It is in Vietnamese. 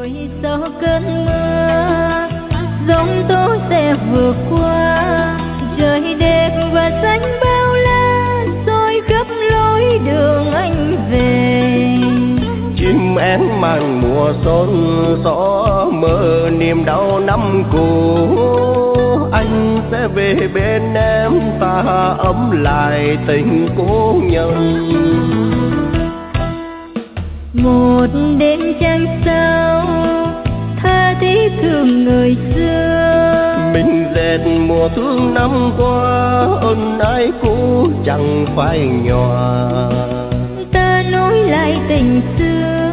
rồi sau cơn mưa giông tố sẽ vượt qua, trời đẹp và xanh bao la soi khắp lối đường anh về. Chim én mang mùa xuân xóa mơ niềm đau năm cũ, anh sẽ về bên em ta ấm lại tình cố nhân. Một đêm trăng sao tha thiết thương người xưa, mình dệt mùa thương năm qua ơn ái cũ chẳng phai nhòa. ta nối lại tình xưa